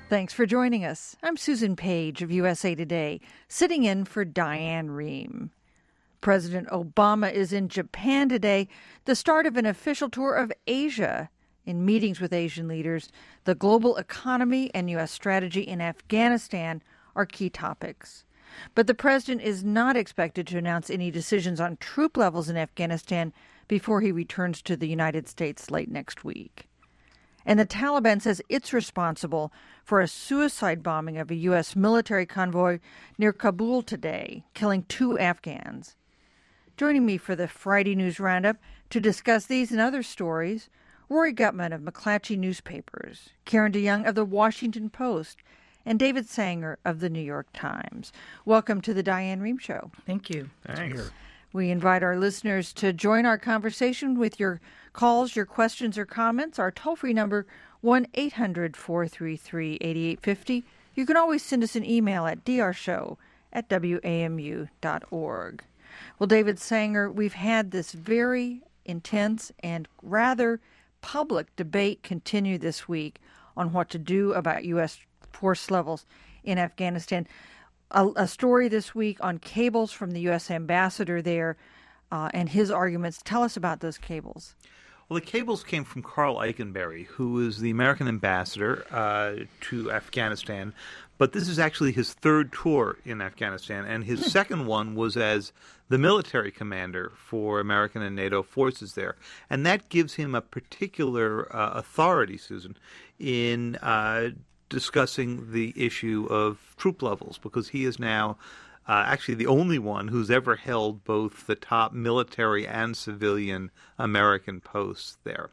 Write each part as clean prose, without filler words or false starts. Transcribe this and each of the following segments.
Thanks for joining us. I'm Susan Page of USA Today, sitting in for Diane Rehm. President Obama is in Japan today, the start of an official tour of Asia. In meetings with Asian leaders, the global economy and U.S. strategy in Afghanistan are key topics. But the president is not expected to announce any decisions on troop levels in Afghanistan before he returns to the United States late next week. And the Taliban says it's responsible for a suicide bombing of a U.S. military convoy near Kabul today, killing 2 Afghans. Joining me for the Friday News Roundup to discuss these and other stories, Rory Gutman of McClatchy Newspapers, Karen DeYoung of The Washington Post, and David Sanger of The New York Times. Welcome to the Diane Rehm Show. Thank you. Thanks. We invite our listeners to join our conversation with your calls, your questions, or comments. Our toll-free number, 1-800-433-8850. You can always send us an email at drshow@wamu.org. Well, David Sanger, we've had this very intense and rather public debate continue this week on what to do about U.S. force levels in Afghanistan. A story this week on cables from the U.S. ambassador there and his arguments. Tell us about those cables. Well, the cables came from Carl Eikenberry, who is the American ambassador to Afghanistan. But this is actually his 3rd tour in Afghanistan, and his second one was as the military commander for American and NATO forces there. And that gives him a particular authority, Susan, in discussing the issue of troop levels, because he is now actually the only one who's ever held both the top military and civilian American posts there.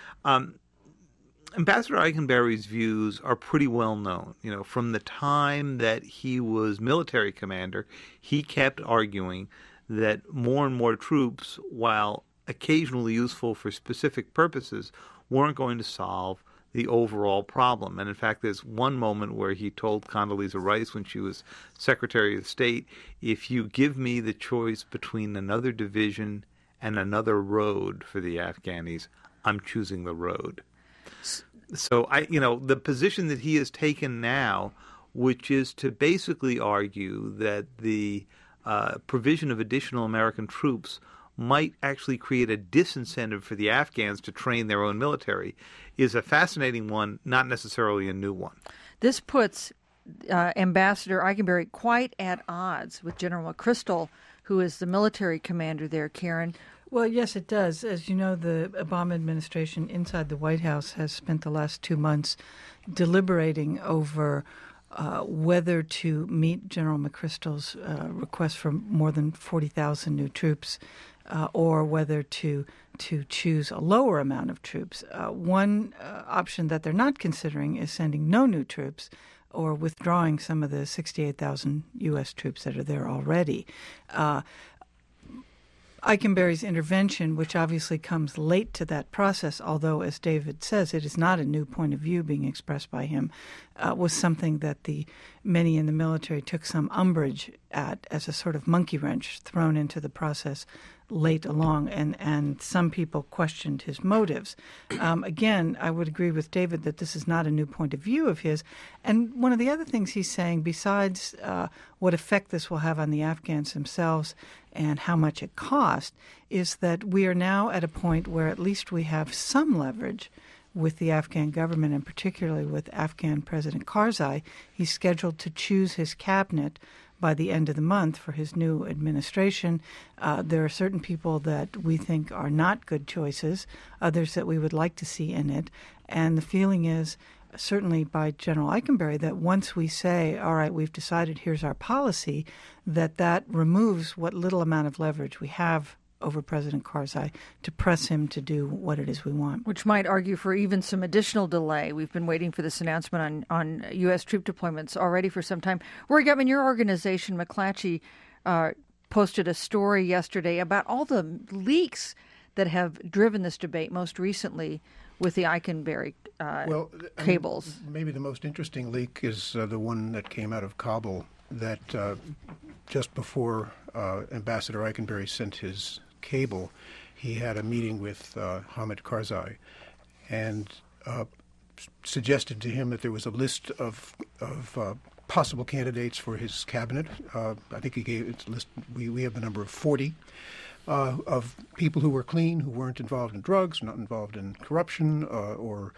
Ambassador Eikenberry's views are pretty well known. You know, from the time that he was military commander, he kept arguing that more and more troops, while occasionally useful for specific purposes, weren't going to solve the overall problem. And in fact, there's one moment where he told Condoleezza Rice when she was Secretary of State, if you give me the choice between another division and another road for the Afghanis, I'm choosing the road. So, the position that he has taken now, which is to basically argue that the provision of additional American troops might actually create a disincentive for the Afghans to train their own military, is a fascinating one, not necessarily a new one. This puts Ambassador Eikenberry quite at odds with General McChrystal, who is the military commander there, Karen. Well, yes, it does. As you know, the Obama administration inside the White House has spent the last 2 months deliberating over whether to meet General McChrystal's request for more than 40,000 new troops or whether to choose a lower amount of troops. One option that they're not considering is sending no new troops or withdrawing some of the 68,000 U.S. troops that are there already. Eikenberry's intervention, which obviously comes late to that process, although, as David says, it is not a new point of view being expressed by him, was something that many in the military took some umbrage at as a sort of monkey wrench thrown into the process late along, and some people questioned his motives. Again, I would agree with David that this is not a new point of view of his. And one of the other things he's saying, besides what effect this will have on the Afghans themselves and how much it cost, is that we are now at a point where at least we have some leverage with the Afghan government, and particularly with Afghan President Karzai. He's scheduled to choose his cabinet by the end of the month for his new administration. There are certain people that we think are not good choices, others that we would like to see in it. And the feeling is, certainly by General Eikenberry, that once we say, all right, we've decided here's our policy, that removes what little amount of leverage we have over President Karzai to press him to do what it is we want. Which might argue for even some additional delay. We've been waiting for this announcement on U.S. troop deployments already for some time. Rory Gutman, your organization, McClatchy, posted a story yesterday about all the leaks that have driven this debate, most recently with the Eikenberry cables. Maybe the most interesting leak is the one that came out of Kabul that just before Ambassador Eikenberry sent his cable, he had a meeting with Hamid Karzai. And suggested to him that there was a list of possible candidates for his cabinet. I think he gave it a list. We have the number of 40 of people who were clean, who weren't involved in drugs, not involved in corruption or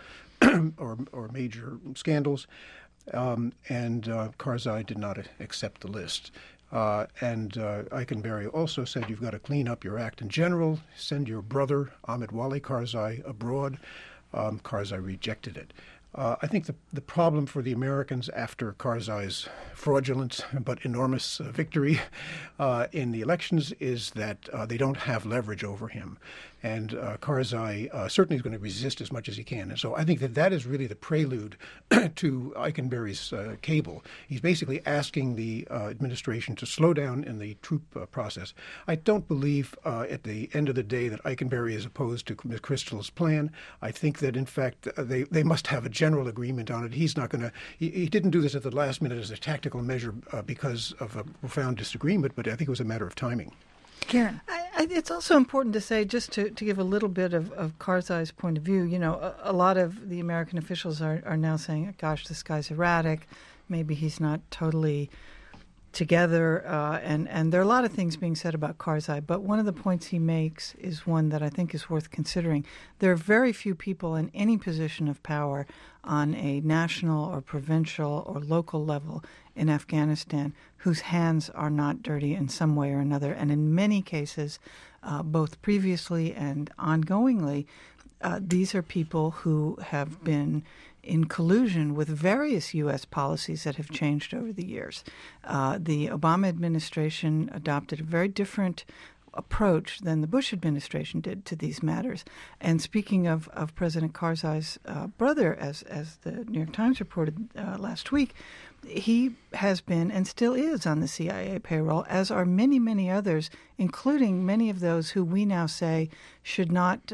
major scandals. And Karzai did not accept the list. And Eikenberry also said, you've got to clean up your act in general, send your brother, Ahmed Wali Karzai, abroad. Karzai rejected it. I think the problem for the Americans after Karzai's fraudulent but enormous victory in the elections is that they don't have leverage over him. And Karzai certainly is going to resist as much as he can. And so I think that is really the prelude to Eikenberry's cable. He's basically asking the administration to slow down in the troop process. I don't believe at the end of the day that Eikenberry is opposed to McChrystal's plan. I think that, in fact, they must have a general agreement on it. He's not going to – he didn't do this at the last minute as a tactical measure because of a profound disagreement, but I think it was a matter of timing. Karen. It's also important to say, just to give a little bit of Karzai's point of view, a lot of the American officials are now saying, gosh, this guy's erratic. Maybe he's not totally together. And there are a lot of things being said about Karzai. But one of the points he makes is one that I think is worth considering. There are very few people in any position of power on a national or provincial or local level in Afghanistan whose hands are not dirty in some way or another. And in many cases, both previously and ongoingly, these are people who have been in collusion with various U.S. policies that have changed over the years. The Obama administration adopted a very different approach than the Bush administration did to these matters. And speaking of President Karzai's brother, as the New York Times reported last week, he has been and still is on the CIA payroll, as are many, many others, including many of those who we now say should not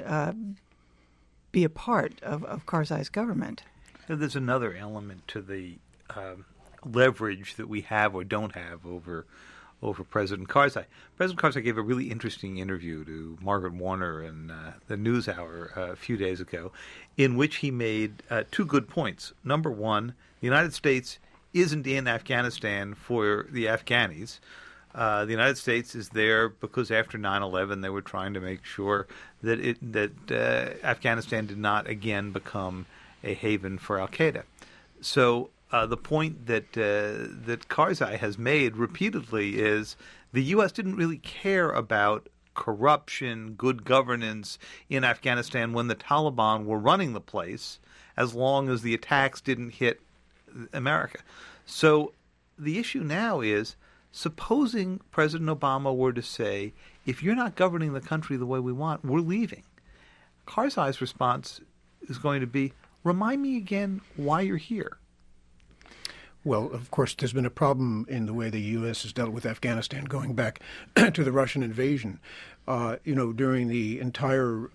be a part of Karzai's government. There's another element to the leverage that we have or don't have over President Karzai. President Karzai gave a really interesting interview to Margaret Warner in the NewsHour a few days ago, in which he made two good points. Number one, the United States isn't in Afghanistan for the Afghanis. The United States is there because after 9/11 they were trying to make sure that Afghanistan did not again become a haven for al-Qaeda. So the point that Karzai has made repeatedly is the U.S. didn't really care about corruption, good governance in Afghanistan when the Taliban were running the place, as long as the attacks didn't hit America. So the issue now is, supposing President Obama were to say, if you're not governing the country the way we want, we're leaving. Karzai's response is going to be, remind me again why you're here. Well, of course, there's been a problem in the way the U.S. has dealt with Afghanistan going back to the Russian invasion. During the entire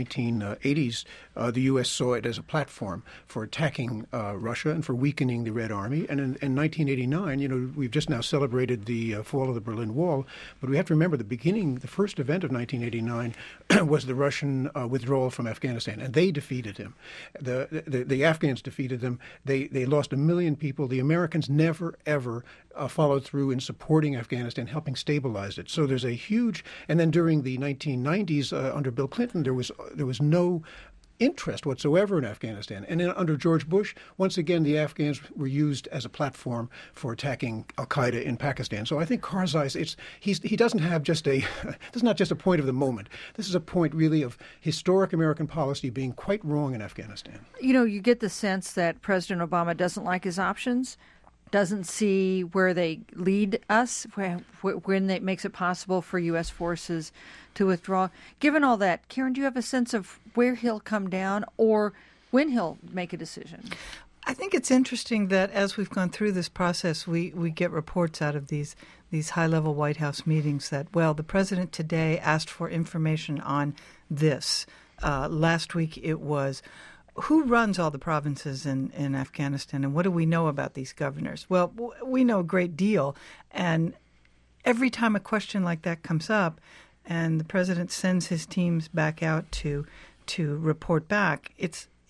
1980s, the U.S. saw it as a platform for attacking Russia and for weakening the Red Army. And in 1989, we've just now celebrated the fall of the Berlin Wall, but we have to remember the first event of 1989 was the Russian withdrawal from Afghanistan, and they defeated him. The Afghans defeated them. They lost 1 million people. The Americans never, ever followed through in supporting Afghanistan, helping stabilize it. So there's a huge, and then during the 1990s under Bill Clinton, there was no interest whatsoever in Afghanistan. And then under George Bush, once again, the Afghans were used as a platform for attacking al-Qaeda in Pakistan. So I think Karzai, he doesn't have this is not just a point of the moment. This is a point really of historic American policy being quite wrong in Afghanistan. You get the sense that President Obama doesn't like his options, doesn't see where they lead us, when it makes it possible for U.S. forces to withdraw. Given all that, Karen, do you have a sense of where he'll come down or when he'll make a decision? I think it's interesting that as we've gone through this process, we get reports out of these high-level White House meetings that, well, the president today asked for information on this. Last week it was, who runs all the provinces in Afghanistan, and what do we know about these governors? Well, we know a great deal, and every time a question like that comes up and the president sends his teams back out to report back, it's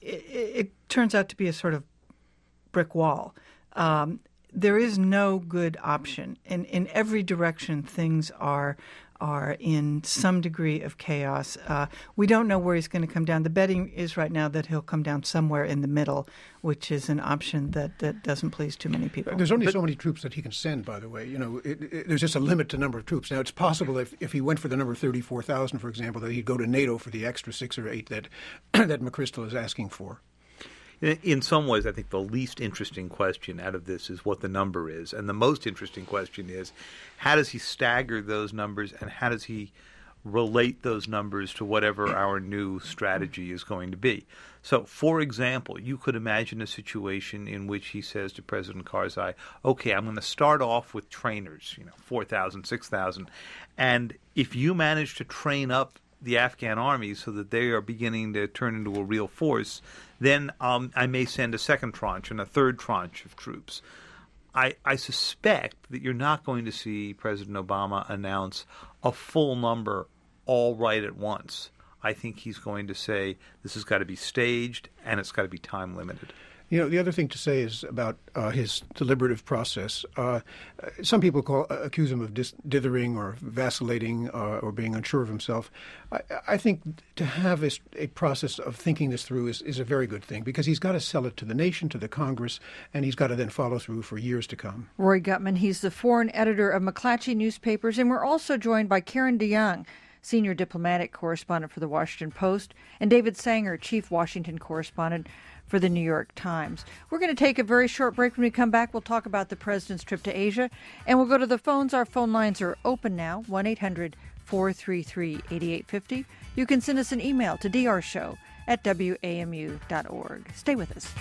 it turns out to be a sort of brick wall. There is no good option. In every direction, things are in some degree of chaos. We don't know where he's going to come down. The betting is right now that he'll come down somewhere in the middle, which is an option that doesn't please too many people. There's only so many troops that he can send, by the way. There's just a limit to number of troops. Now, it's possible if he went for the number 34,000, for example, that he'd go to NATO for the extra 6 or 8 that McChrystal is asking for. In some ways, I think the least interesting question out of this is what the number is. And the most interesting question is, how does he stagger those numbers and how does he relate those numbers to whatever our new strategy is going to be? So, for example, you could imagine a situation in which he says to President Karzai, okay, I'm going to start off with trainers, 4,000, 6,000. And if you manage to train up the Afghan army so that they are beginning to turn into a real force, then I may send a second tranche and a third tranche of troops. I suspect that you're not going to see President Obama announce a full number all right at once. I think he's going to say this has got to be staged and it's got to be time limited. The other thing to say is about his deliberative process. Some people accuse him of dithering or vacillating or being unsure of himself. I think to have a process of thinking this through is a very good thing because he's got to sell it to the nation, to the Congress, and he's got to then follow through for years to come. Roy Gutman, he's the foreign editor of McClatchy Newspapers, and we're also joined by Karen DeYoung, senior diplomatic correspondent for The Washington Post, and David Sanger, chief Washington correspondent for The New York Times. We're going to take a very short break. When we come back, we'll talk about the president's trip to Asia, and we'll go to the phones. Our phone lines are open now, 1-800-433-8850. You can send us an email to drshow@wamu.org. Stay with us.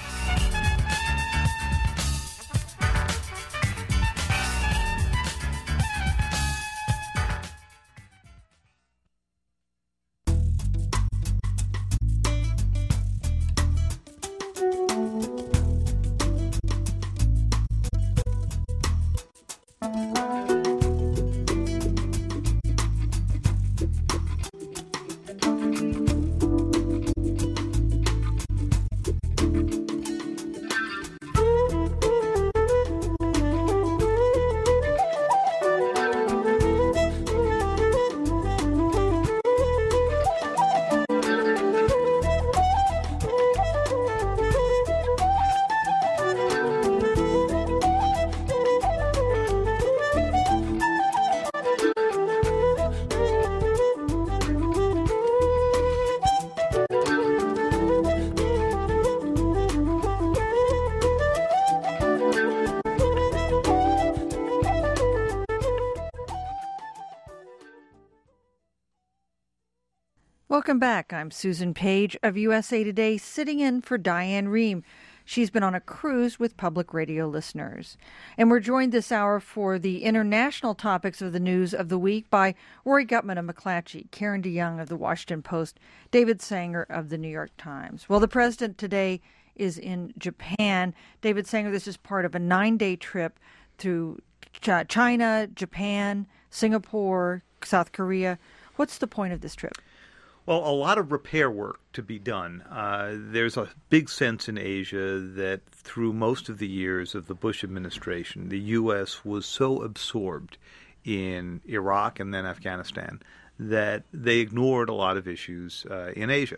Welcome back. I'm Susan Page of USA Today, sitting in for Diane Rehm. She's been on a cruise with public radio listeners. And we're joined this hour for the international topics of the news of the week by Roy Gutman of McClatchy, Karen DeYoung of The Washington Post, David Sanger of The New York Times. Well, the president today is in Japan. David Sanger, this is part of a 9-day trip through China, Japan, Singapore, South Korea. What's the point of this trip? Well, a lot of repair work to be done. There's a big sense in Asia that through most of the years of the Bush administration, the U.S. was so absorbed in Iraq and then Afghanistan that they ignored a lot of issues in Asia.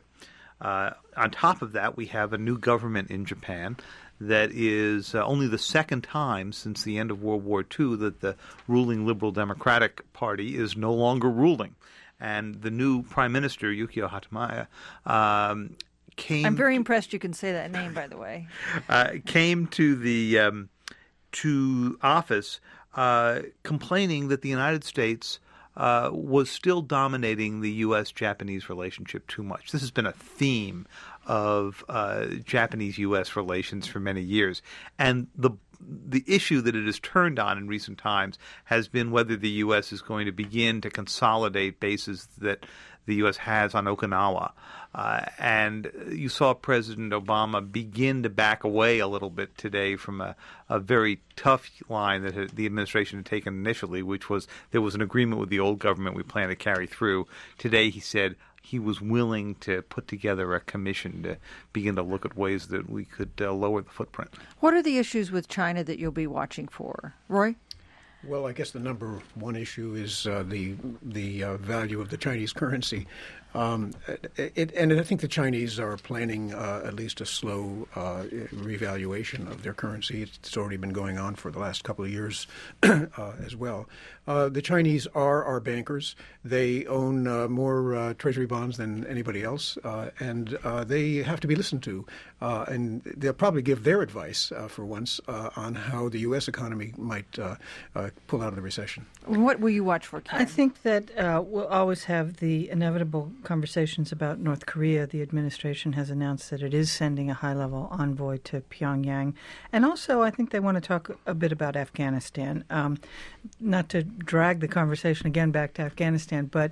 On top of that, we have a new government in Japan that is only the second time since the end of World War II that the ruling Liberal Democratic Party is no longer ruling. And the new Prime Minister, Yukio Hatamaya, came... I'm very impressed you can say that name, by the way. Came to the to office complaining that the United States was still dominating the U.S.-Japanese relationship too much. This has been a theme of Japanese-U.S. relations for many years. And the issue that it has turned on in recent times has been whether the U.S. is going to begin to consolidate bases that the U.S. has on Okinawa. And you saw President Obama begin to back away a little bit today from a very tough line that the administration had taken initially, which was there was an agreement with the old government we plan to carry through. Today he said, he was willing to put together a commission to begin to look at ways that we could lower the footprint. What are the issues with China that you'll be watching for? Roy? Well, I guess the number one issue is the value of the Chinese currency. And I think the Chinese are planning at least a slow revaluation of their currency. It's already been going on for the last couple of years as well. The Chinese are our bankers. They own more treasury bonds than anybody else, and they have to be listened to. And they'll probably give their advice for once on how the U.S. economy might pull out of the recession. What will you watch for, Karen? I think that we'll always have the inevitable conversations about North Korea. The administration has announced that it is sending a high-level envoy to Pyongyang. And also, I think they want to talk a bit about Afghanistan. Not to drag the conversation again back to Afghanistan, but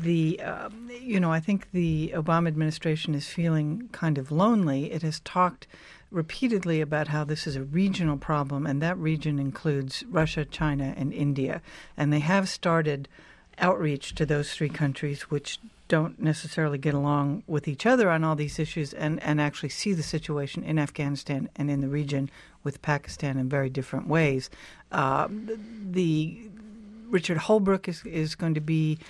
I think the Obama administration is feeling kind of lonely. It has talked repeatedly about how this is a regional problem, and that region includes Russia, China, and India. And they have started outreach to those three countries, which don't necessarily get along with each other on all these issues, and actually see the situation in Afghanistan and in the region with Pakistan in very different ways. Richard Holbrooke is going to be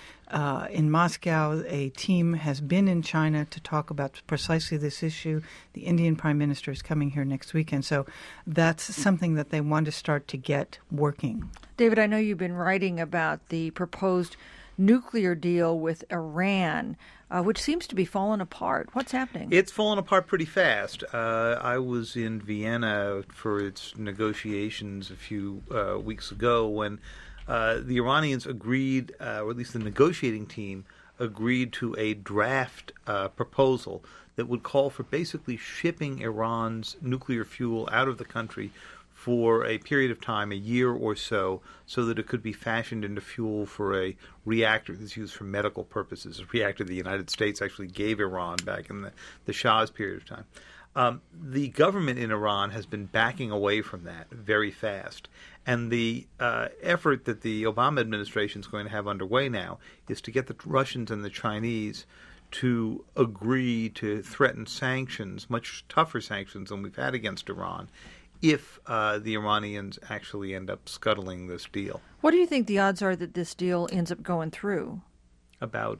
in Moscow. A team has been in China to talk about precisely this issue. The Indian Prime Minister is coming here next weekend. So that's something that they want to start to get working. David, I know you've been writing about the proposed nuclear deal with Iran, which seems to be falling apart. What's happening? It's fallen apart pretty fast. I was in Vienna for its negotiations a few weeks ago when the Iranians agreed, or at least the negotiating team agreed to a draft proposal that would call for basically shipping Iran's nuclear fuel out of the country for a period of time, a year or so that it could be fashioned into fuel for a reactor that's used for medical purposes, a reactor the United States actually gave Iran back in the Shah's period of time. The government in Iran has been backing away from that very fast. And the effort that the Obama administration is going to have underway now is to get the Russians and the Chinese to agree to threaten sanctions, much tougher sanctions than we've had against Iran, if the Iranians actually end up scuttling this deal. What do you think the odds are that this deal ends up going through? About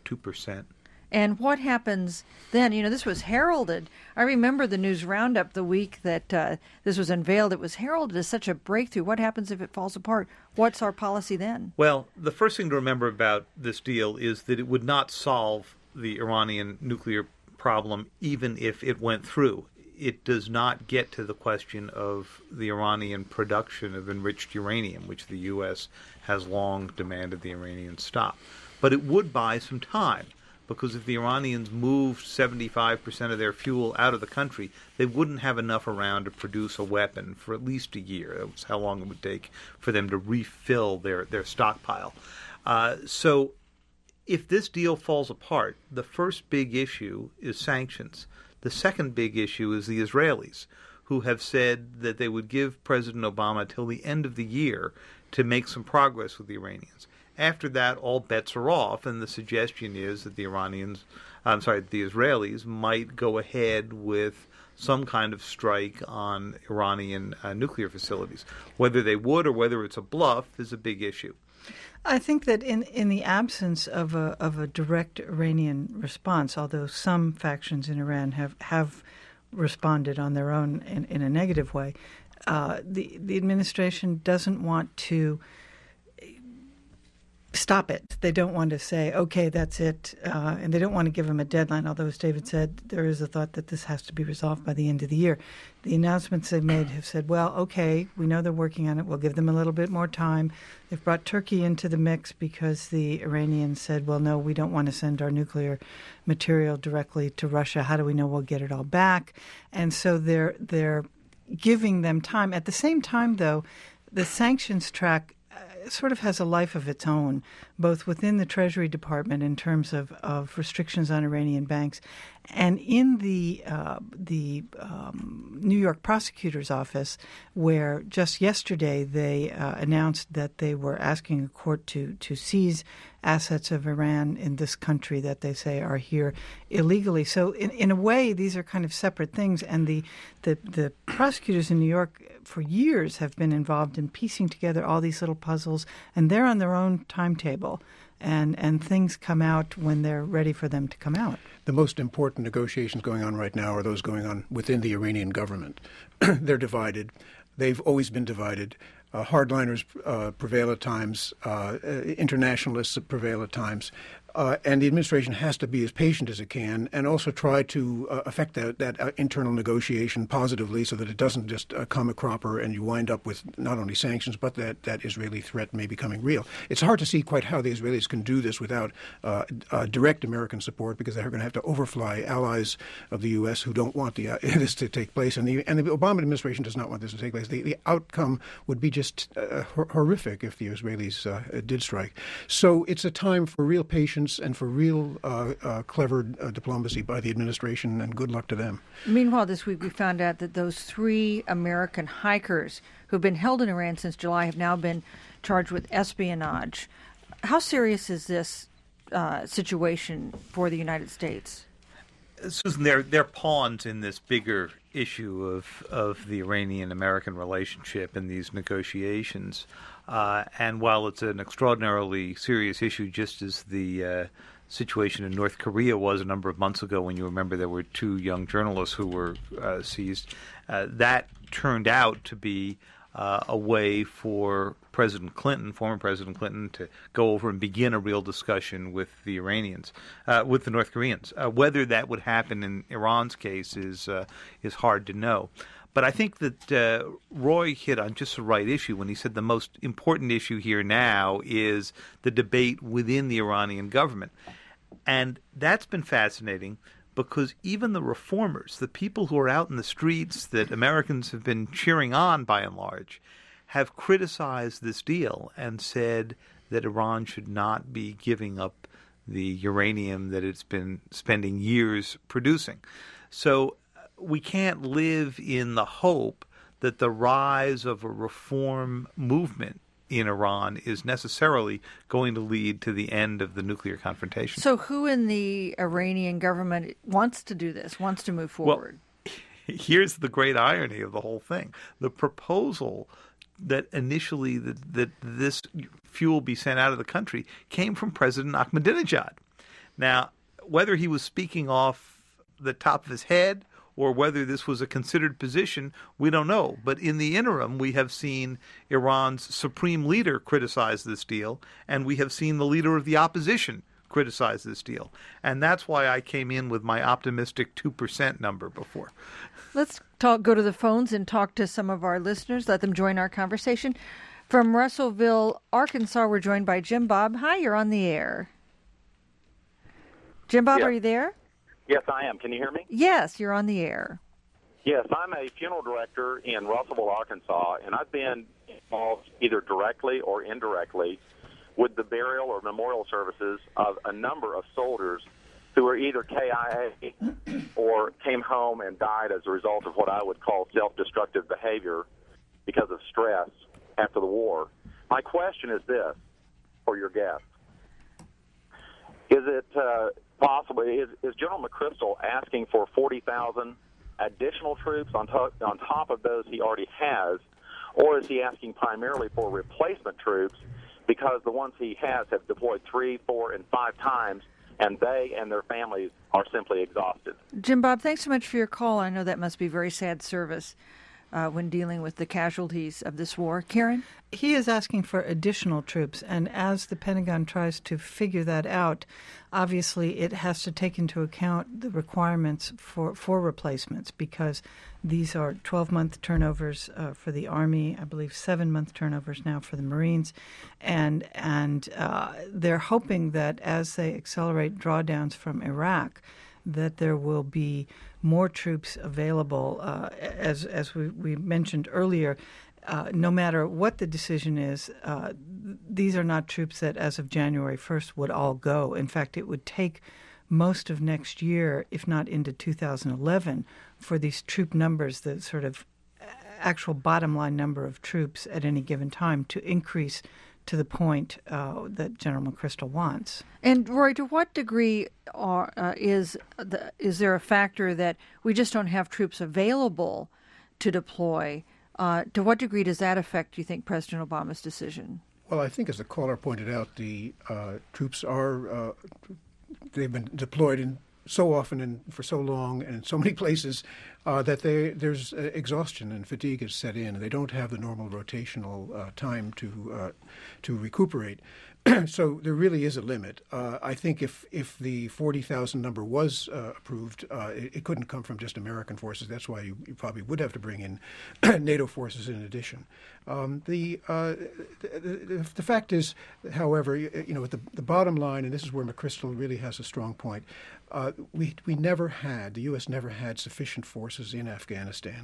2%. And what happens then? This was heralded. I remember the news roundup the week that this was unveiled. It was heralded as such a breakthrough. What happens if it falls apart? What's our policy then? Well, the first thing to remember about this deal is that it would not solve the Iranian nuclear problem even if it went through. It does not get to the question of the Iranian production of enriched uranium, which the U.S. has long demanded the Iranians stop. But it would buy some time, because if the Iranians moved 75% of their fuel out of the country, they wouldn't have enough around to produce a weapon for at least a year. That was how long it would take for them to refill their stockpile. So if this deal falls apart, the first big issue is sanctions. The second big issue is the Israelis, who have said that they would give President Obama till the end of the year to make some progress with the Iranians. After that, all bets are off, and the suggestion is that the Israelis might go ahead with some kind of strike on Iranian nuclear facilities. Whether they would or whether it's a bluff is a big issue. I think that in the absence of a direct Iranian response, although some factions in Iran have responded on their own in a negative way, the administration doesn't want to stop it. They don't want to say, okay, that's it, and they don't want to give them a deadline, although, as David said, there is a thought that this has to be resolved by the end of the year. The announcements they've made have said, well, okay, we know they're working on it. We'll give them a little bit more time. They've brought Turkey into the mix because the Iranians said, well, no, we don't want to send our nuclear material directly to Russia. How do we know we'll get it all back? And so they're giving them time. At the same time, though, the sanctions track sort of has a life of its own, both within the Treasury Department in terms of restrictions on Iranian banks And in the New York prosecutor's office, where just yesterday they announced that they were asking a court to seize assets of Iran in this country that they say are here illegally. So in a way, these are kind of separate things. And the prosecutors in New York for years have been involved in piecing together all these little puzzles, and they're on their own timetable. And things come out when they're ready for them to come out. The most important negotiations going on right now are those going on within the Iranian government. They're divided. They've always been divided. Hardliners prevail at times. Internationalists prevail at times. And the administration has to be as patient as it can and also try to affect that internal negotiation positively so that it doesn't just come a cropper and you wind up with not only sanctions but that Israeli threat may becoming real. It's hard to see quite how the Israelis can do this without direct American support because they're going to have to overfly allies of the U.S. who don't want this to take place. And the Obama administration does not want this to take place. The outcome would be just horrific if the Israelis did strike. So it's a time for real patience and for real clever diplomacy by the administration, and good luck to them. Meanwhile, this week we found out that those 3 American hikers who've been held in Iran since July have now been charged with espionage. How serious is this situation for the United States? Susan, they're pawns in this bigger issue of the Iranian-American relationship and these negotiations. And while it's an extraordinarily serious issue, just as the situation in North Korea was a number of months ago when you remember there were 2 young journalists who were seized, that turned out to be a way for President Clinton, former President Clinton, to go over and begin a real discussion with the Iranians, with the North Koreans. Whether that would happen in Iran's case is hard to know. But I think that Roy hit on just the right issue when he said the most important issue here now is the debate within the Iranian government. And that's been fascinating because even the reformers, the people who are out in the streets that Americans have been cheering on by and large, have criticized this deal and said that Iran should not be giving up the uranium that it's been spending years producing. So we can't live in the hope that the rise of a reform movement in Iran is necessarily going to lead to the end of the nuclear confrontation. So who in the Iranian government wants to do this, wants to move forward? Well, here's the great irony of the whole thing. The proposal that initially that this fuel be sent out of the country came from President Ahmadinejad. Now, whether he was speaking off the top of his head or whether this was a considered position, we don't know. But in the interim, we have seen Iran's supreme leader criticize this deal, and we have seen the leader of the opposition criticize this deal. And that's why I came in with my optimistic 2% number before. Let's go to the phones and talk to some of our listeners. Let them join our conversation. From Russellville, Arkansas, we're joined by Jim Bob. Hi, you're on the air. Jim Bob, Yes. Are you there? Yes, I am. Can you hear me? Yes, you're on the air. Yes, I'm a funeral director in Russellville, Arkansas, and I've been involved either directly or indirectly with the burial or memorial services of a number of soldiers who were either KIA or came home and died as a result of what I would call self-destructive behavior because of stress after the war. My question is this for your guest. Is it possible, is General McChrystal asking for 40,000 additional troops on top of those he already has, or is he asking primarily for replacement troops because the ones he has have deployed 3, 4, and 5 times, and they and their families are simply exhausted? Jim Bob, thanks so much for your call. I know that must be very sad service when dealing with the casualties of this war. Karen? He is asking for additional troops, and as the Pentagon tries to figure that out, obviously it has to take into account the requirements for replacements, because these are 12-month turnovers for the Army, I believe 7-month turnovers now for the Marines, and they're hoping that as they accelerate drawdowns from Iraq, that there will be more troops available. As we mentioned earlier, no matter what the decision is, these are not troops that as of January 1st would all go. In fact, it would take most of next year, if not into 2011, for these troop numbers, the sort of actual bottom line number of troops at any given time, to increase to the point that General McChrystal wants. And Roy, to what degree is there a factor that we just don't have troops available to deploy? To what degree does that affect, do you think, President Obama's decision? Well, I think, as the caller pointed out, the troops are they've been deployed so often and for so long and in so many places that there's exhaustion and fatigue is set in. They don't have the normal rotational time to recuperate. So there really is a limit. I think if the 40,000 number was approved, it couldn't come from just American forces. That's why you probably would have to bring in NATO forces in addition. The fact is, however, the bottom line, and this is where McChrystal really has a strong point, the U.S. never had sufficient forces in Afghanistan.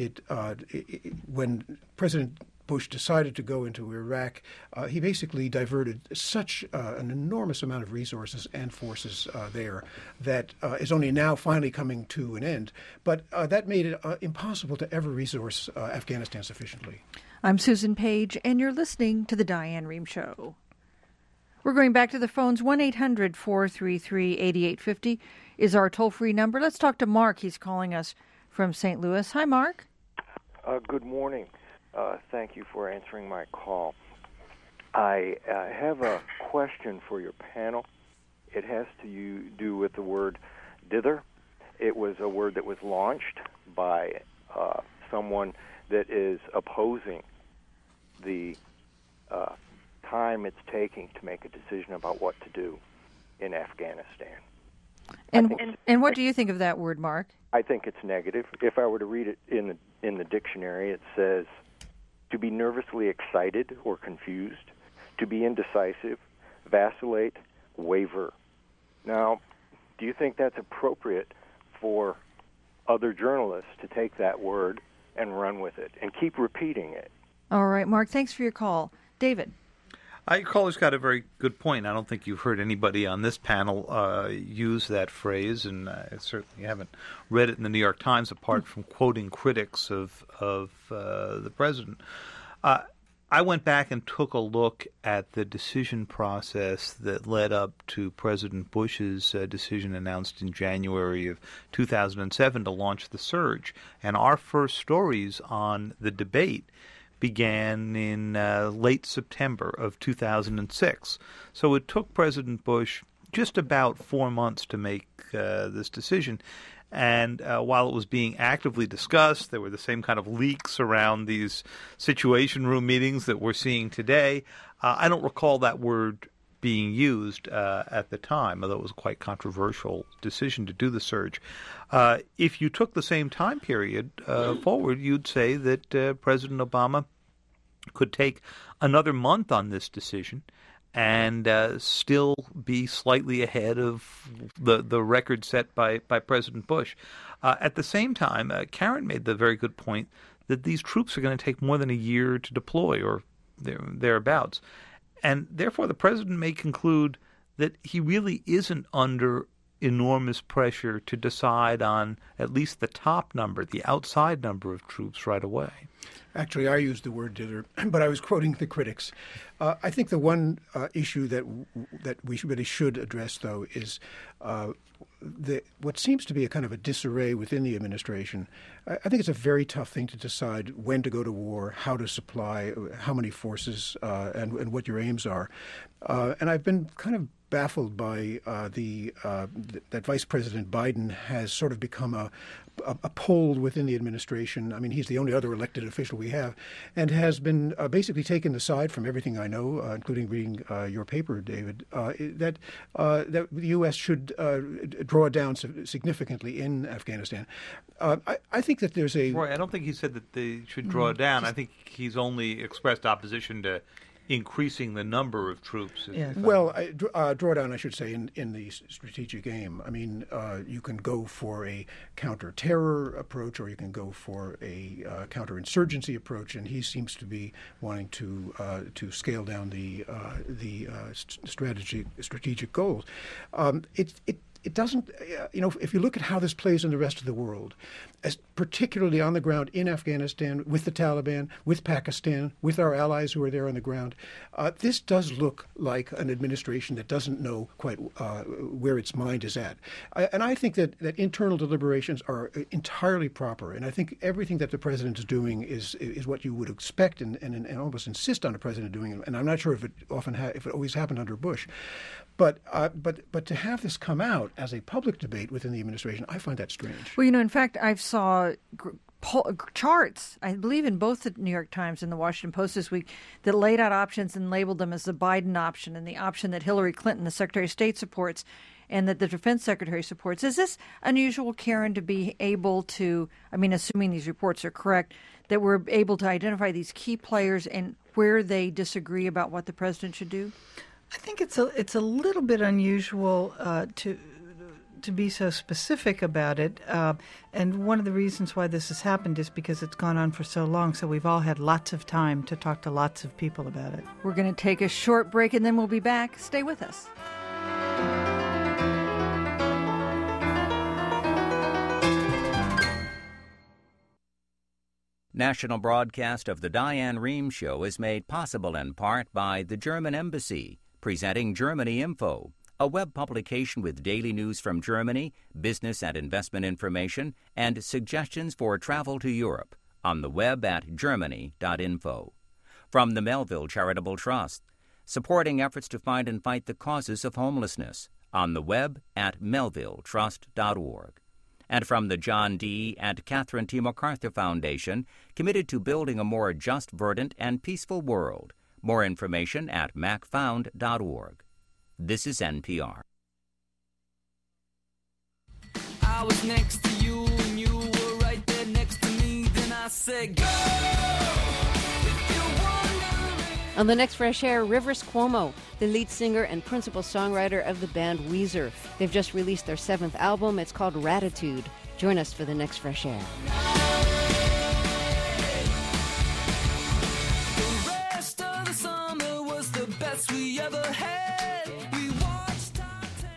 When President Bush decided to go into Iraq, he basically diverted such an enormous amount of resources and forces there that is only now finally coming to an end. But that made it impossible to ever resource Afghanistan sufficiently. I'm Susan Page, and you're listening to The Diane Rehm Show. We're going back to the phones. 1-800-433-8850 is our toll-free number. Let's talk to Mark. He's calling us from St. Louis. Hi, Mark. Good morning. Thank you for answering my call. I have a question for your panel. It has to do with the word dither. It was a word that was launched by someone that is opposing the time it's taking to make a decision about what to do in Afghanistan. And what do you think of that word, Mark? I think it's negative. If I were to read it in the dictionary, it says to be nervously excited or confused, to be indecisive, vacillate, waver. Now, do you think that's appropriate for other journalists to take that word and run with it and keep repeating it? All right, Mark, thanks for your call. David. Your caller's got a very good point. I don't think you've heard anybody on this panel use that phrase, and I certainly haven't read it in the New York Times apart from quoting critics of the president. I went back and took a look at the decision process that led up to President Bush's decision announced in January of 2007 to launch the surge. And our first stories on the debate began in late September of 2006. So it took President Bush just about 4 months to make this decision. And while it was being actively discussed, there were the same kind of leaks around these Situation Room meetings that we're seeing today. I don't recall that word being used at the time, although it was a quite controversial decision to do the surge. If you took the same time period forward, you'd say that President Obama could take another month on this decision and still be slightly ahead of the record set by President Bush. At the same time, Karen made the very good point that these troops are going to take more than a year to deploy or thereabouts. And therefore, the president may conclude that he really isn't under enormous pressure to decide on at least the top number, the outside number of troops right away. Actually, I used the word dither, but I was quoting the critics. I think the one issue that we really should address, though, is what seems to be a kind of a disarray within the administration. I think it's a very tough thing to decide when to go to war, how to supply, how many forces, and what your aims are. And I've been kind of baffled by that Vice President Biden has sort of become a pole within the administration. I mean, he's the only other elected official we have, and has been basically taken aside from everything I know, including reading your paper, David, that the U.S. should draw down significantly in Afghanistan. I think that there's a... Roy, I don't think he said that they should draw down. I think he's only expressed opposition to increasing the number of troops. Yes. Well, drawdown, I should say, in the strategic aim. I mean, you can go for a counter-terror approach, or you can go for a counter-insurgency approach, and he seems to be wanting to scale down the strategic goals. it doesn't, if you look at how this plays in the rest of the world, as particularly on the ground in Afghanistan, with the Taliban, with Pakistan, with our allies who are there on the ground, this does look like an administration that doesn't know quite where its mind is at. And I think that internal deliberations are entirely proper. And I think everything that the president is doing is what you would expect and almost insist on a president doing. And I'm not sure if it always happened under Bush. But to have this come out as a public debate within the administration, I find that strange. Well, in fact, I saw charts, I believe in both the New York Times and the Washington Post this week, that laid out options and labeled them as the Biden option and the option that Hillary Clinton, the Secretary of State, supports and that the Defense Secretary supports. Is this unusual, Karen, to be able to, assuming these reports are correct, that we're able to identify these key players and where they disagree about what the president should do? I think it's a little bit unusual to be so specific about it, and one of the reasons why this has happened is because it's gone on for so long, so we've all had lots of time to talk to lots of people about it. We're going to take a short break and then we'll be back. Stay with us. National broadcast of the Diane Rehm Show is made possible in part by the German Embassy, presenting Germany Info, a web publication with daily news from Germany, business and investment information, and suggestions for travel to Europe on the web at germany.info. From the Melville Charitable Trust, supporting efforts to find and fight the causes of homelessness on the web at melvilletrust.org. And from the John D. and Catherine T. MacArthur Foundation, committed to building a more just, verdant, and peaceful world. More information at macfound.org. This is NPR. I was next to you and you were right there next to me. Then I said, go! On the next Fresh Air, Rivers Cuomo, the lead singer and principal songwriter of the band Weezer. They've just released their 7th album. It's called Ratitude. Join us for the next Fresh Air. We ever had. We watched Titanic.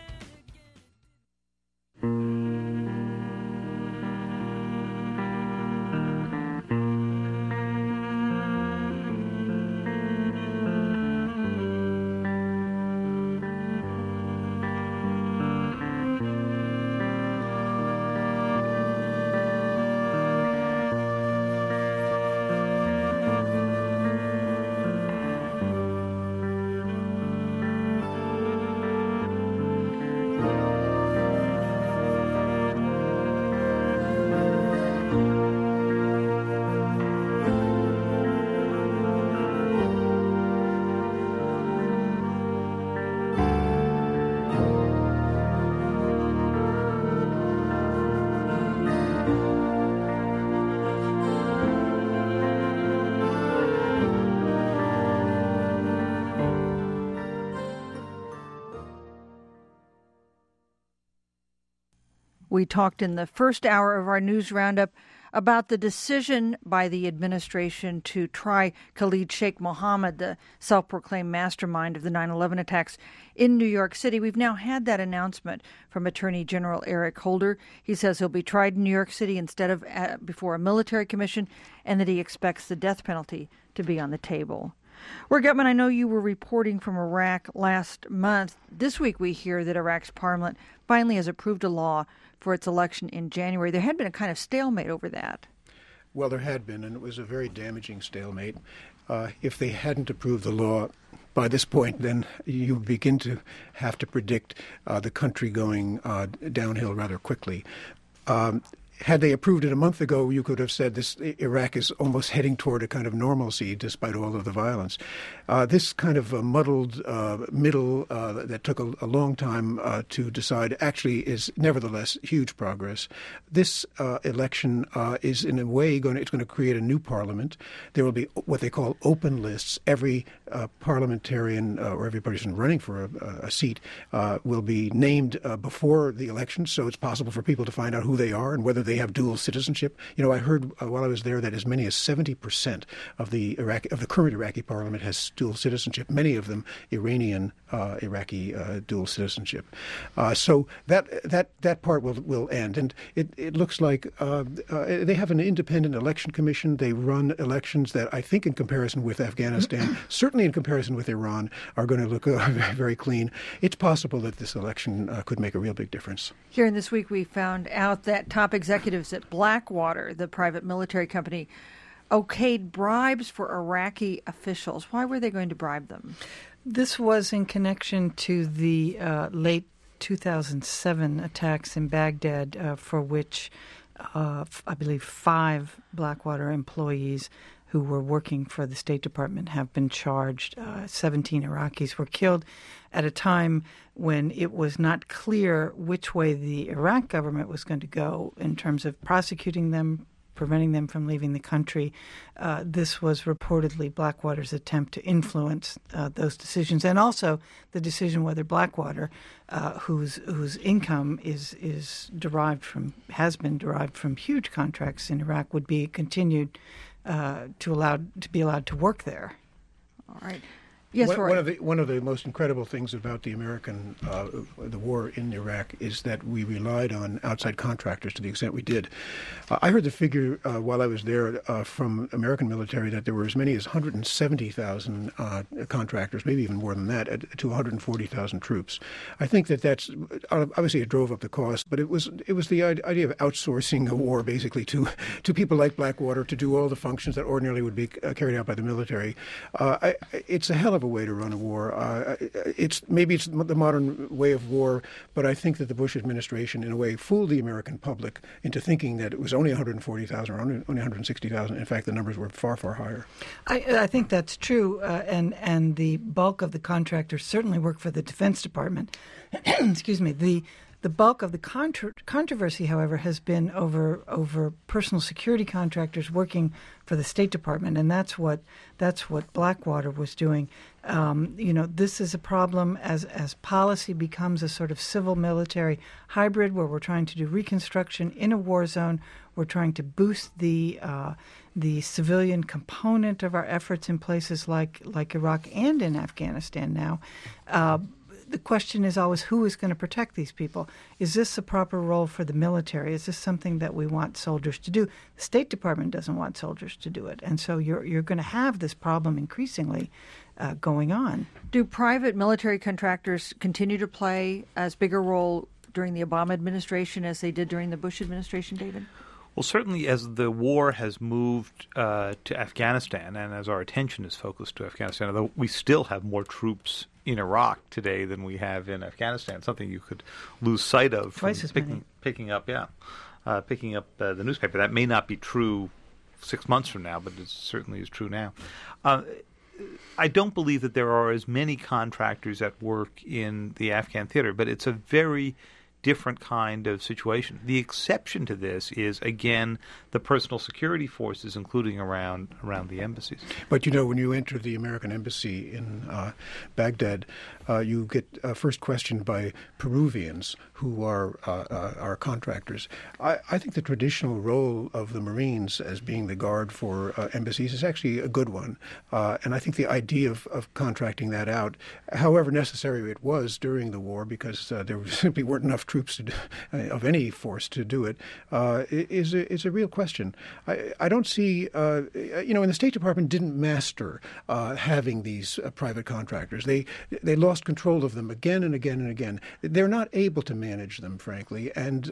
We talked in the first hour of our news roundup about the decision by the administration to try Khalid Sheikh Mohammed, the self-proclaimed mastermind of the 9/11 attacks in New York City. We've now had that announcement from Attorney General Eric Holder. He says he'll be tried in New York City instead of before a military commission, and that he expects the death penalty to be on the table. Roy Gutman, I know you were reporting from Iraq last month. This week we hear that Iraq's parliament finally has approved a law for its election in January. There had been a kind of stalemate over that. Well, there had been, and it was a very damaging stalemate. If they hadn't approved the law by this point, then you begin to have to predict the country going downhill rather quickly. Had they approved it a month ago, you could have said Iraq is almost heading toward a kind of normalcy despite all of the violence. This kind of muddled middle that took a long time to decide actually is nevertheless huge progress. This election is in a way going to create a new parliament. There will be what they call open lists. Every parliamentarian or every person running for a seat will be named before the election, so it's possible for people to find out who they are and whether they have dual citizenship. You know, I heard while I was there that as many as 70% of the current Iraqi parliament has dual citizenship. Many of them Iranian Iraqi dual citizenship. So that part will end, and it looks like they have an independent election commission. They run elections that I think, in comparison with Afghanistan, certainly in comparison with Iran, are going to look very clean. It's possible that this election could make a real big difference. Here in This Week, we found out that top executives at Blackwater, the private military company, okayed bribes for Iraqi officials. Why were they going to bribe them? This was in connection to the late 2007 attacks in Baghdad, for which I believe 5 Blackwater employees who were working for the State Department have been charged. 17 Iraqis were killed at a time when it was not clear which way the Iraq government was going to go in terms of prosecuting them, preventing them from leaving the country. This was reportedly Blackwater's attempt to influence those decisions, and also the decision whether Blackwater, whose income has been derived from huge contracts in Iraq, would be continued to be allowed to work there. All right. Yes, one of the most incredible things about the war in Iraq is that we relied on outside contractors to the extent we did. I heard the figure while I was there from American military that there were as many as 170,000 contractors, maybe even more than that, to 140,000 troops. I think that's obviously it drove up the cost, but it was the idea of outsourcing a war basically to people like Blackwater to do all the functions that ordinarily would be carried out by the military. It's a hell of a way to run a war. It's the modern way of war, but I think that the Bush administration, in a way, fooled the American public into thinking that it was only 140,000 or only 160,000. In fact, the numbers were far, far higher. I think that's true, and the bulk of the contractors certainly work for the Defense Department. Excuse me. The bulk of the controversy, however, has been over personal security contractors working for the State Department, and that's what Blackwater was doing. This is a problem as policy becomes a sort of civil-military hybrid, where we're trying to do reconstruction in a war zone. We're trying to boost the civilian component of our efforts in places like Iraq and in Afghanistan now. The question is always, who is going to protect these people? Is this a proper role for the military? Is this something that we want soldiers to do? The State Department doesn't want soldiers to do it. And so you're going to have this problem increasingly going on. Do private military contractors continue to play as big a role during the Obama administration as they did during the Bush administration, David? Well, certainly as the war has moved to Afghanistan and as our attention is focused to Afghanistan, although we still have more troops in Iraq today than we have in Afghanistan, something you could lose sight of from picking up the newspaper. That may not be true 6 months from now, but it certainly is true now. I don't believe that there are as many contractors at work in the Afghan theater, but it's a very different kind of situation. The exception to this is, again, the personal security forces, including around the embassies. But, when you enter the American embassy in Baghdad, you get first questioned by Peruvians who are contractors. I think the traditional role of the Marines as being the guard for embassies is actually a good one. And I think the idea of contracting that out, however necessary it was during the war, because there simply weren't enough troops of any force to do it, is a real question. I don't see, and the State Department didn't master having these private contractors. They lost control of them again and again and again. They're not able to manage them, frankly. And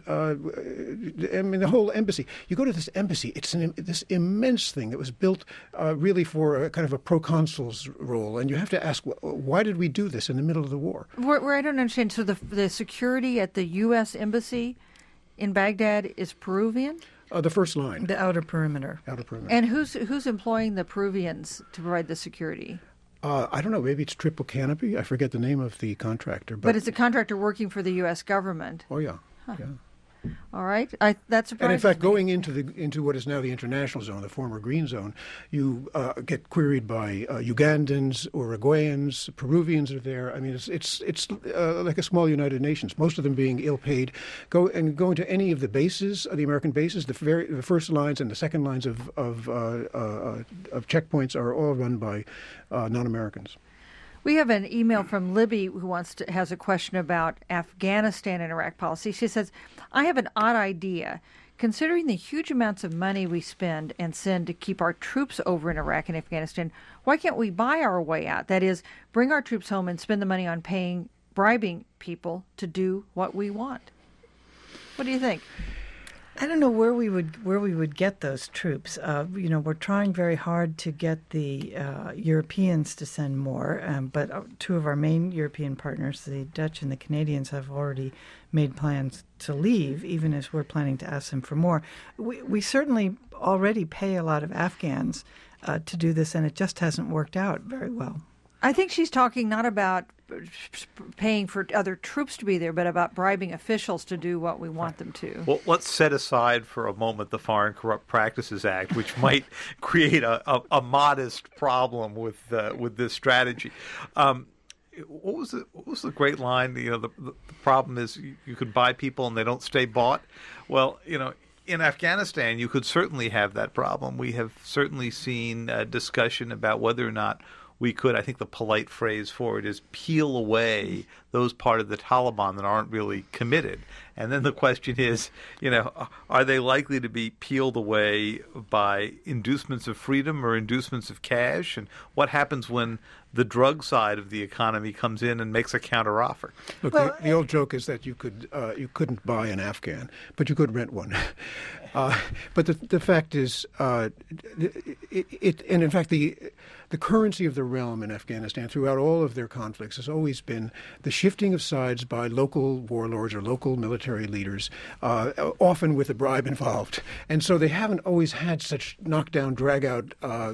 the whole embassy. You go to this embassy, it's this immense thing that was built really for a kind of a proconsul's role, and you have to ask, why did we do this in the middle of the war? Where I don't understand. So the security at the U.S. Embassy in Baghdad is Peruvian? The first line. The outer perimeter. And who's employing the Peruvians to provide the security? I don't know. Maybe it's Triple Canopy. I forget the name of the contractor. But it's a contractor working for the U.S. government. Oh, yeah. Huh. Yeah. All right, that surprises And in fact, me. going into what is now the international zone, the former green zone, you get queried by Ugandans, Uruguayans, Peruvians are there. I mean, it's like a small United Nations. Most of them being ill-paid. Go into any of the bases, the American bases. The first lines and the second lines of checkpoints are all run by non-Americans. We have an email from Libby who has a question about Afghanistan and Iraq policy. She says, I have an odd idea. Considering the huge amounts of money we spend and send to keep our troops over in Iraq and Afghanistan, why can't we buy our way out? That is, bring our troops home and spend the money on bribing people to do what we want. What do you think? I don't know where we would get those troops. We're trying very hard to get the Europeans to send more, but two of our main European partners, the Dutch and the Canadians, have already made plans to leave, even as we're planning to ask them for more. We certainly already pay a lot of Afghans to do this, and it just hasn't worked out very well. I think she's talking not about paying for other troops to be there, but about bribing officials to do what we want them to. Well, let's set aside for a moment the Foreign Corrupt Practices Act, which might create a modest problem with this strategy. What was the great line? The problem is you could buy people and they don't stay bought. Well, in Afghanistan, you could certainly have that problem. We have certainly seen discussion about whether or not we could, I think the polite phrase for it is, peel away those part of the Taliban that aren't really committed. And then the question is, are they likely to be peeled away by inducements of freedom or inducements of cash? And what happens when the drug side of the economy comes in and makes a counteroffer? Look, the old joke is that you couldn't buy an Afghan, but you could rent one. But the fact is, and in fact, the currency of the realm in Afghanistan throughout all of their conflicts has always been the shifting of sides by local warlords or local military leaders, often with a bribe involved. And so they haven't always had such knockdown, drag-out,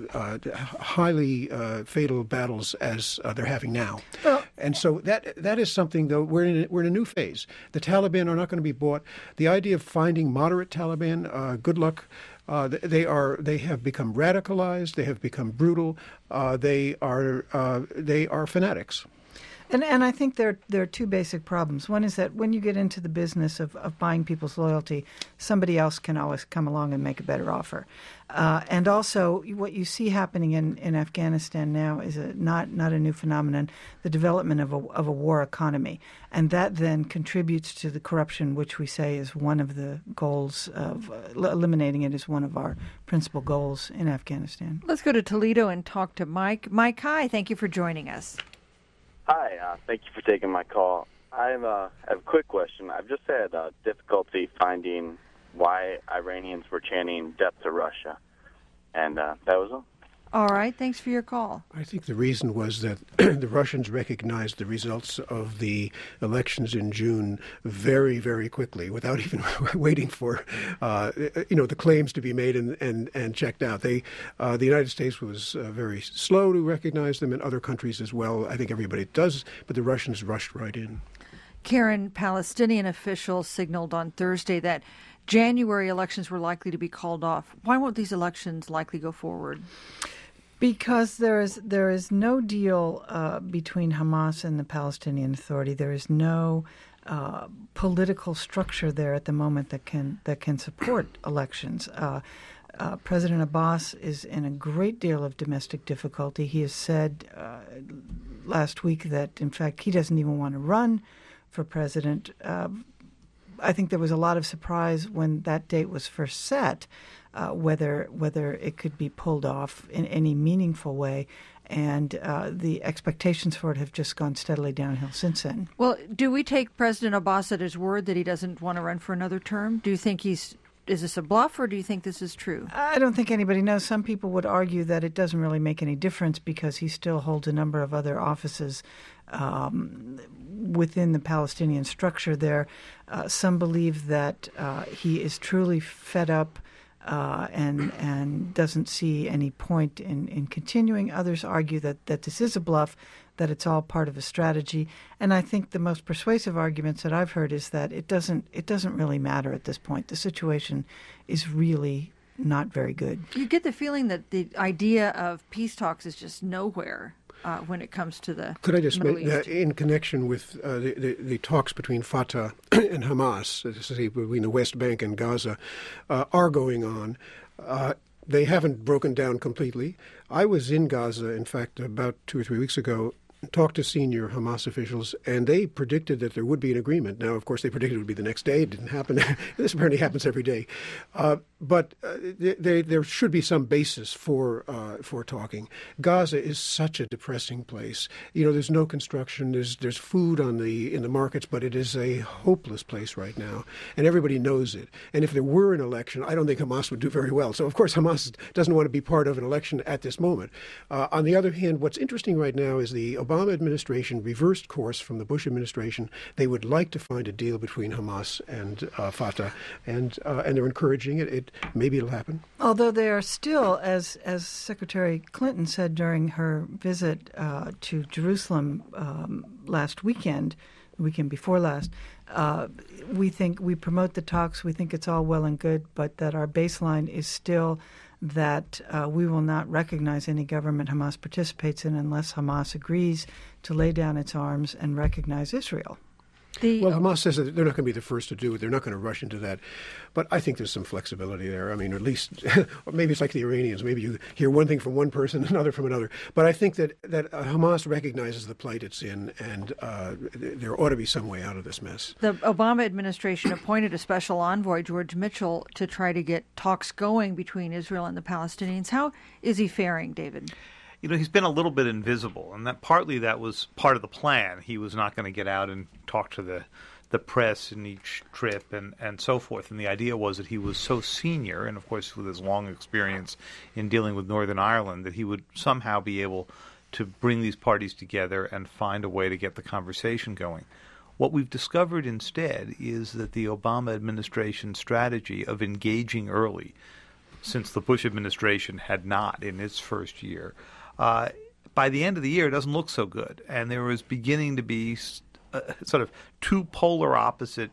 highly fatal battles as they're having now. And so that is something, though, we're in a new phase. The Taliban are not going to be bought. The idea of finding moderate Taliban, good luck. They have become radicalized. They have become brutal. They are fanatics. And I think there are two basic problems. One is that when you get into the business of buying people's loyalty, somebody else can always come along and make a better offer. And also, what you see happening in Afghanistan now is not a new phenomenon, the development of a war economy. And that then contributes to the corruption, which we say is one of the goals of eliminating it is one of our principal goals in Afghanistan. Let's go to Toledo and talk to Mike. Mike, hi. Thank you for joining us. Hi, thank you for taking my call. I have a quick question. I've just had difficulty finding why Iranians were chanting death to Russia, and that was all. All right, thanks for your call. I think the reason was that the Russians recognized the results of the elections in June very, very quickly, without even waiting for the claims to be made and checked out. The United States was very slow to recognize them, and other countries as well. I think everybody does, but the Russians rushed right in. Karen, Palestinian officials signaled on Thursday that January elections were likely to be called off. Why won't these elections likely go forward? Because there is no deal between Hamas and the Palestinian Authority. There is no political structure there at the moment that can support elections. President Abbas is in a great deal of domestic difficulty. He has said last week that, in fact, he doesn't even want to run for president. I think there was a lot of surprise when that date was first set, whether it could be pulled off in any meaningful way. And the expectations for it have just gone steadily downhill since then. Well, do we take President Abbas at his word that he doesn't want to run for another term? Do you think is this a bluff, or do you think this is true? I don't think anybody knows. Some people would argue that it doesn't really make any difference because he still holds a number of other offices within the Palestinian structure there. Some believe that he is truly fed up and doesn't see any point in continuing. Others argue that this is a bluff, that it's all part of a strategy. And I think the most persuasive arguments that I've heard is that it doesn't really matter at this point. The situation is really not very good. You get the feeling that the idea of peace talks is just nowhere when it comes to the Could I just Middle make East. in connection with the talks between Fatah and Hamas, between the West Bank and Gaza, are going on. They haven't broken down completely. I was in Gaza, in fact, about 2 or 3 weeks ago, talked to senior Hamas officials, and they predicted that there would be an agreement. Now, of course, they predicted it would be the next day. It didn't happen. This apparently happens every day. But there should be some basis for talking. Gaza is such a depressing place. You know, there's no construction. There's food in the markets, but it is a hopeless place right now, and everybody knows it. And if there were an election, I don't think Hamas would do very well. So, of course, Hamas doesn't want to be part of an election at this moment. On the other hand, what's interesting right now is the Obama administration reversed course from the Bush administration. They would like to find a deal between Hamas and Fatah, and they're encouraging it. Maybe it'll happen. Although they are still, as Secretary Clinton said during her visit to Jerusalem last weekend, the weekend before last, we promote the talks. We think it's all well and good, but that our baseline is still that we will not recognize any government Hamas participates in unless Hamas agrees to lay down its arms and recognize Israel. Well, Hamas says that they're not going to be the first to do it. They're not going to rush into that. But I think there's some flexibility there. I mean, at least maybe it's like the Iranians. Maybe you hear one thing from one person, another from another. But I think that Hamas recognizes the plight it's in, and there ought to be some way out of this mess. The Obama administration appointed a special envoy, George Mitchell, to try to get talks going between Israel and the Palestinians. How is he faring, David? You know, he's been a little bit invisible, and that was part of the plan. He was not going to get out and talk to the press in each trip and so forth. And the idea was that he was so senior, and of course with his long experience in dealing with Northern Ireland, that he would somehow be able to bring these parties together and find a way to get the conversation going. What we've discovered instead is that the Obama administration strategy of engaging early, since the Bush administration had not in its first year, by the end of the year, it doesn't look so good. And there is beginning to be sort of two polar opposite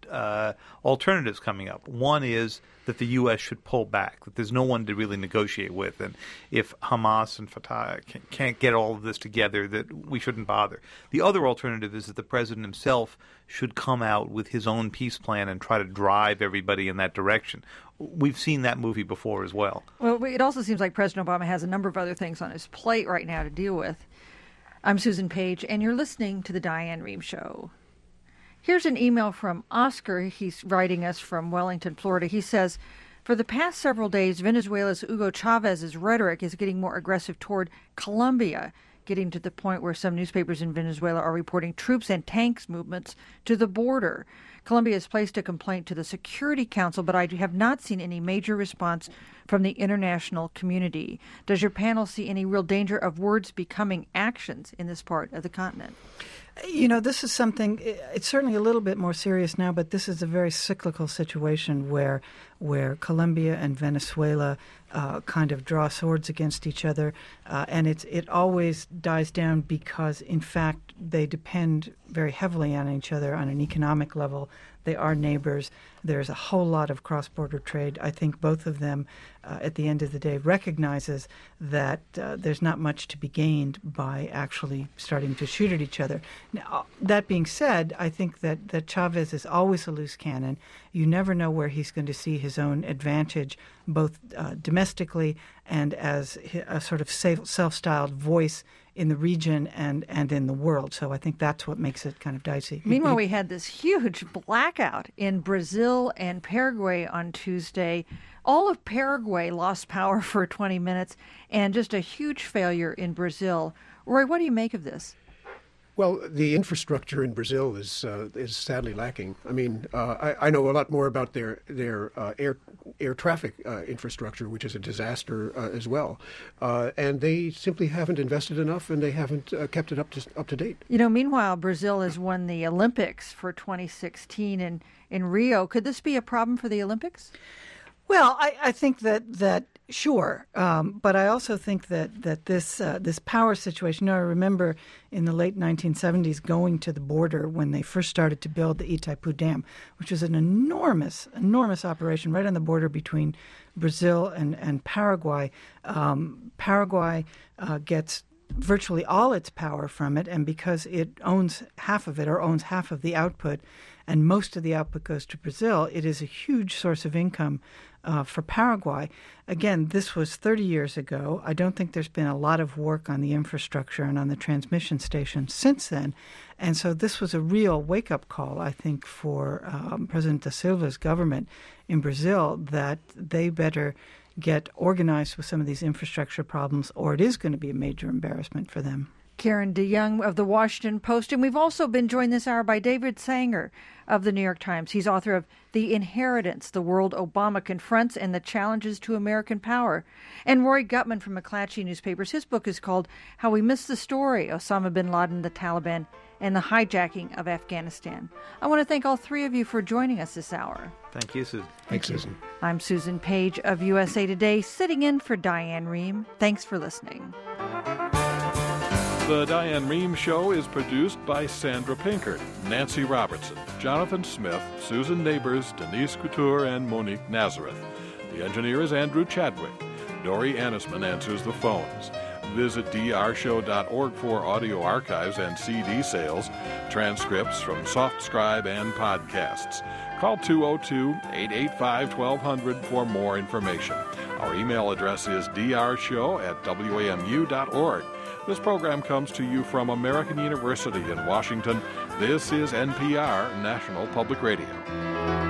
alternatives coming up. One is that the U.S. should pull back, that there's no one to really negotiate with. And if Hamas and Fatah can't get all of this together, that we shouldn't bother. The other alternative is that the president himself should come out with his own peace plan and try to drive everybody in that direction. We've seen that movie before as well. Well, it also seems like President Obama has a number of other things on his plate right now to deal with. I'm Susan Page, and you're listening to The Diane Rehm Show. Here's an email from Oscar. He's writing us from Wellington, Florida. He says, for the past several days, Venezuela's Hugo Chávez's rhetoric is getting more aggressive toward Colombia, getting to the point where some newspapers in Venezuela are reporting troops and tanks movements to the border. Colombia has placed a complaint to the Security Council, but I have not seen any major response from the international community. Does your panel see any real danger of words becoming actions in this part of the continent? You know, this is something, it's certainly a little bit more serious now, but this is a very cyclical situation where Colombia and Venezuela kind of draw swords against each other, and it always dies down because, in fact, they depend very heavily on each other on an economic level. They are neighbors. There's a whole lot of cross-border trade. I think both of them, at the end of the day, recognizes that there's not much to be gained by actually starting to shoot at each other. Now, that being said, I think that Chávez is always a loose cannon. You never know where he's going to see his own advantage, both domestically and as a sort of self-styled voice in the region and in the world. So I think that's what makes it kind of dicey. Meanwhile, we had this huge blackout in Brazil and Paraguay on Tuesday. All of Paraguay lost power for 20 minutes, and just a huge failure in Brazil. Roy, what do you make of this? Well, the infrastructure in Brazil is sadly lacking. I mean, I know a lot more about their air traffic infrastructure, which is a disaster as well, and they simply haven't invested enough, and they haven't kept it up to date. You know, meanwhile, Brazil has won the Olympics for 2016 in Rio. Could this be a problem for the Olympics? Well, I think that sure, but I also think that this power situation. I remember in the late 1970s going to the border when they first started to build the Itaipu Dam, which was an enormous operation right on the border between Brazil and Paraguay. Paraguay gets virtually all its power from it, and because it owns half of it or owns half of the output, and most of the output goes to Brazil, it is a huge source of income for Paraguay. Again, this was 30 years ago. I don't think there's been a lot of work on the infrastructure and on the transmission stations since then. And so this was a real wake-up call, I think, for President da Silva's government in Brazil, that they better get organized with some of these infrastructure problems, or it is going to be a major embarrassment for them. Karen DeYoung of the Washington Post. And we've also been joined this hour by David Sanger of the New York Times. He's author of The Inheritance, The World Obama Confronts and the Challenges to American Power. And Roy Gutman from McClatchy Newspapers. His book is called How We Missed the Story, Osama bin Laden, the Taliban, and the Hijacking of Afghanistan. I want to thank all three of you for joining us this hour. Thank you, Susan. Thanks, Susan. I'm Susan Page of USA Today, sitting in for Diane Rehm. Thanks for listening. The Diane Rehm Show is produced by Sandra Pinkert, Nancy Robertson, Jonathan Smith, Susan Neighbors, Denise Couture, and Monique Nazareth. The engineer is Andrew Chadwick. Dory Annisman answers the phones. Visit drshow.org for audio archives and CD sales, transcripts from SoftScribe and podcasts. Call 202-885-1200 for more information. Our email address is drshow@wamu.org. This program comes to you from American University in Washington. This is NPR, National Public Radio.